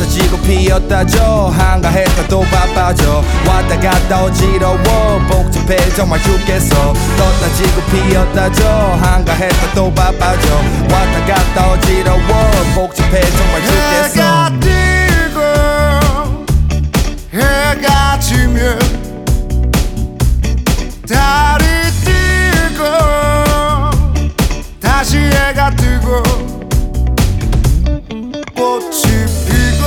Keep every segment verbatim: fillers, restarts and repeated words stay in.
지고 피었다죠. 한가했다 또 바빠져. 왔다 갔다 어지러워 복잡해 정말 죽겠어. 떴다 지고 피었다죠. 한가했다 또 바빠져. 왔다 갔다 어지러워 복잡해 정말 죽겠어. 해가 뜨고 해가 지면 달이 뜨고 다시 해가 뜨고 꽃이 피고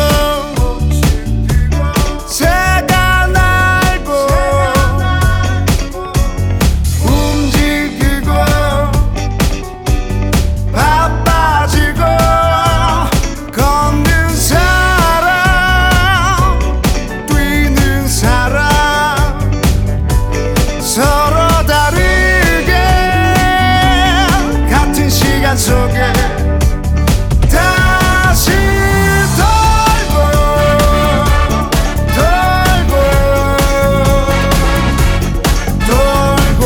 새가 날고 움직이고 바빠지고 걷는 사람 뛰는 사람 서로 다르게 같은 시간 속에 다시 돌고 돌고 돌고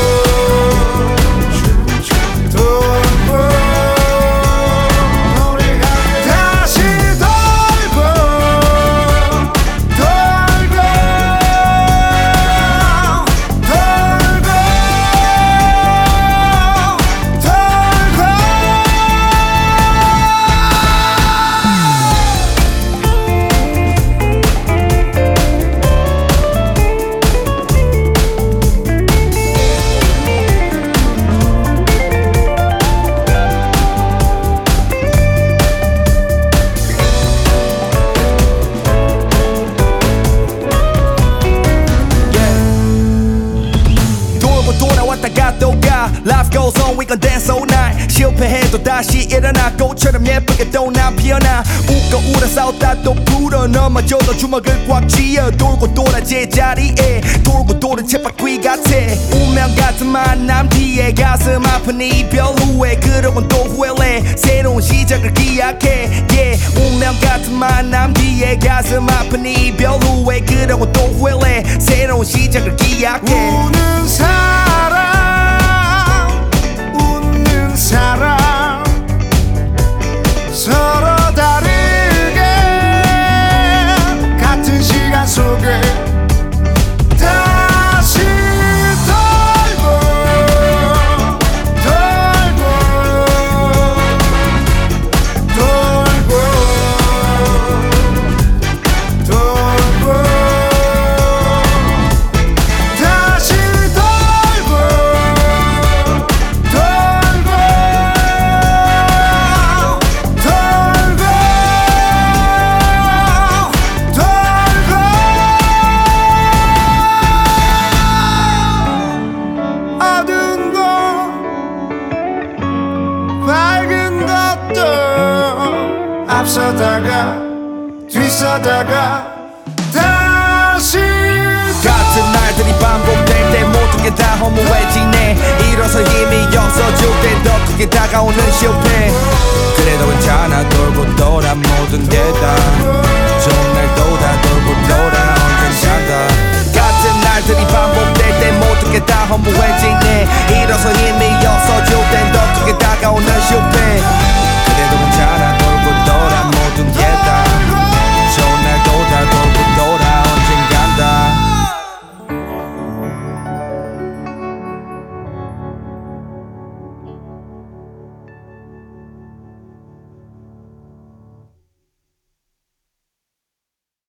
돌고 다시 돌고 돌고 돌고 돌아왔다 갔다 가. Life goes on, we gon' dance all night. 실패해도 다시 일어나 꽃처럼 예쁘게 또 난 피어나. 웃고 울어 싸웠다 또 불어 넘어져도 주먹을 꽉 쥐어. 돌고 돌아 제자리에 돌고 도는 쳇바퀴 같아. 운명 같은 만남 뒤에 가슴 아픈 이별 후에 그러곤 또 후회해. 새로운 시작을 기약해. Yeah. 운명 같은 만남 뒤에 가슴 아픈 이별 후에 그러곤 또 후회해. 새로운 시작을 기약해. 우는 사람 웃는 사람 서로 다르게 같은 시간 속에 다시 돌고 돌고 돌고 돌고 다시 돌고 돌고 돌고 돌고 어두운 곳 밝은 것도 앞서다가 뒤서다가 다시 같은 날들이 반복될 때 모든 게 다 허무해지네. 일어서 힘이 없어질 때 더 크게 다가오는 실패. 그래도 괜찮아 돌고 돌아 모든 게 다